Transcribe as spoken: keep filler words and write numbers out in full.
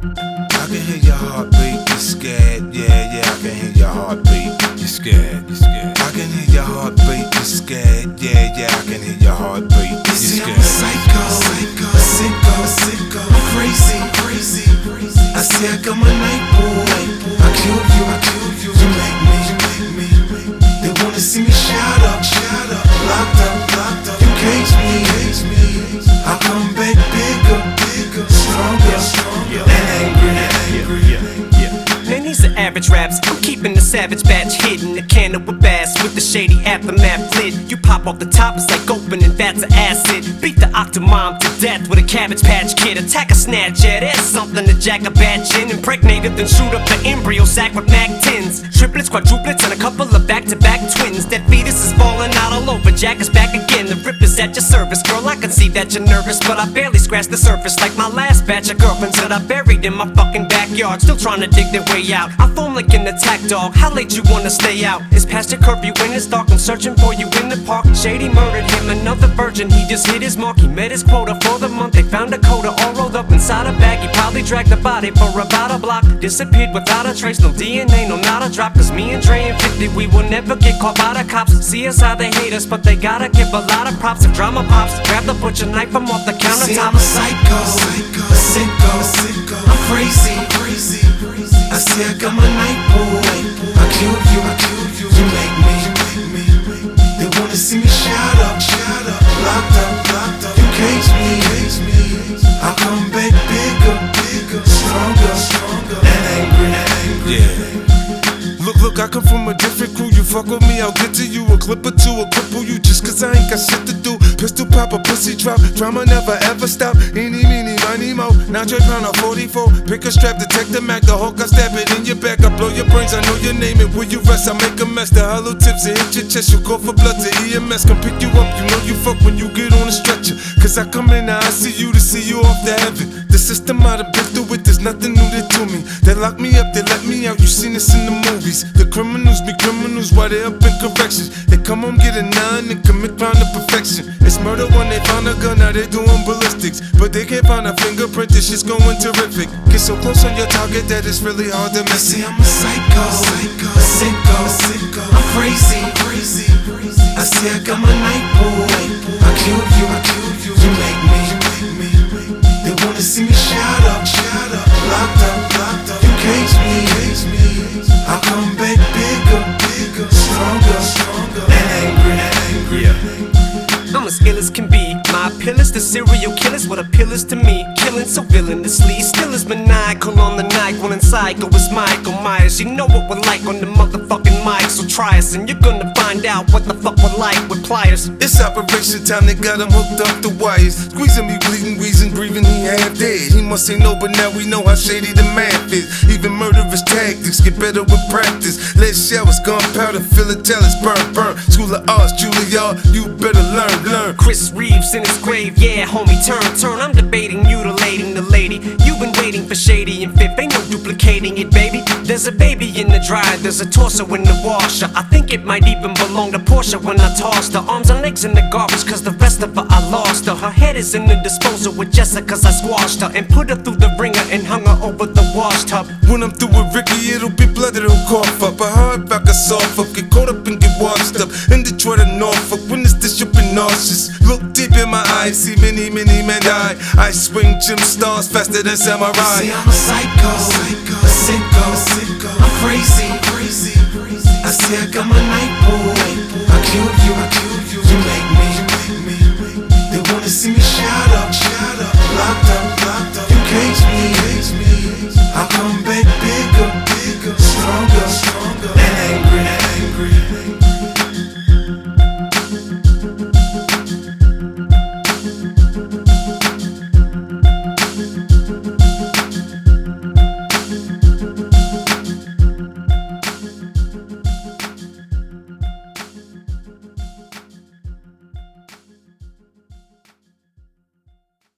I can hear your heartbeat, you're scared. Yeah, yeah, I can hear your heartbeat. You're scared, you're scared. I can hear your heartbeat, you're scared. Yeah, yeah, I can hear your heartbeat. You're scared. I'm a psycho, psycho, a sicko, sicko. I'm crazy, crazy, crazy. I say I got my night boy. I kill you, I kill you. You make me, you make me. They wanna see me shout up, shout up. Locked up, locked up. You cage me, cage me. I come back bigger, bigger, stronger, stronger, and angry, angry. Yeah, yeah, yeah. Man, these are average raps. I'm keeping the savage batch hidden. The can of a bass with the shady aftermath lid. You pop off the top, it's like opening vats of acid. Beat the Octomom to death with a Cabbage Patch Kid. Attack a snatch, yeah, there's something to jack a batch in. Impregnate it, then shoot up the embryo sac with mag tens. Triplets, quadruplets, and a couple of back-to-back twins. That fetus is falling out all over. Jack is back again. The rip is at your service, girl. I can see that you're nervous, but I barely scratched the surface. Like my last batch of girlfriends that I buried in my fucking backyard, still trying to dig their way out. I foam like an attack dog. How late you wanna stay out? It's past your curfew when it's dark. I'm searching for you in the park. Shady murdered him, another virgin. He just hit his mark. He met his quota for the month. They found a coda all rolled up inside a bag. He probably dragged the body for about a block. Disappeared without a trace. No D N A, no not a drop. Cause me and Dre and fifty, we will never get caught by the cops. See us how they hate us, but they gotta give a lot of props. If drama pops, grab the butcher knife from off the countertop. See, I'm a psycho, psycho, a sicko, sicko. I'm crazy, crazy, crazy. I say I got my night boy. I kill you, I kill you. You make me, you make me. They wanna see me shout up, shout up. Locked up, locked up. You cage me, cage me. I come back bigger, bigger, stronger, stronger, and angry, angry. Yeah. Look, look, I come from a different crew. You fuck with me, I'll get to you. A clip or two, a cripple you just cause I ain't got shit to do. Pistol pop, a pussy drop. Drama never ever stop. Eeny, meeny, miny, mo. Now Dre pound a forty-four. Pick a strap, detect the Mac. The Hulk, I stab it in your back. I blow your brains, I know your name. And where you rest, I make a mess. The hollow tips, it hit your chest. You call for blood to E M S. Come pick you up, you know you fuck when you get on a stretcher. Cause I come in, now I see you to see you off the heaven. The system I done been through it, there's nothing new to me. They lock me up, they let me out. You seen this in the movies. The criminals be criminals while they up in corrections. They come home, get a nine, and commit crime to perfection. It's murder when they found a gun, now they doing ballistics. But they can't find a fingerprint, this shit's going terrific. Get so close on your target that it's really hard to miss. See, I'm a psycho, psycho, a sicko, sicko. I'm crazy, crazy, crazy. I say I got my night boy. I kill you, I kill you. You make me, you make me. They wanna see me shout up, shout up. Locked up, locked up. You cage me, cage me. I come back bigger, bigger, stronger, stronger, and angry, angry. Yeah. I'm as ill as can be. My appeal is to serial killers, what appeal is to me. Killing so villainously, still is maniacal on the night. When psycho is Michael Myers. You know what we're like on the motherfucking mic. So try us and you're gonna find out what the fuck we're like with pliers. It's operation time, they got him hooked up the wires. Squeezing me, bleeding, wheezing, breathing, he half dead. He must say no, but now we know how shady the math is. Even murderous tactics get better with practice. Lead showers, gunpowder, philatelics, burn, burn. School of Arts, Juilliard, you better learn, learn. Chris Reeves in his grave, yeah, homie, turn, turn. I'm debating, mutilating the lady. You've been waiting for Shady and Fifth, ain't no duplicating it, baby. There's a baby in the dryer, there's a torso in the washer. I think it might even belong to Portia when I tossed her. Arms and legs in the garbage, cause the rest of her I lost her. Her head is in the disposal with Jessica, cause I squashed her. And put her through the ringer and hung her over the wash tub. When I'm through with Ricky, it'll be blood that'll cough up. A hard back, a soft up, get caught up and get washed up. In Detroit and Norfolk, when it's this, you'll be nauseous. Look deep in my eyes, see many, many men die. I swing gym stars faster than samurai. See, I'm a psycho, psycho, a sicko, sicko. I'm crazy, crazy, crazy. I say I got my night boy. I kill you, I kill you. You make me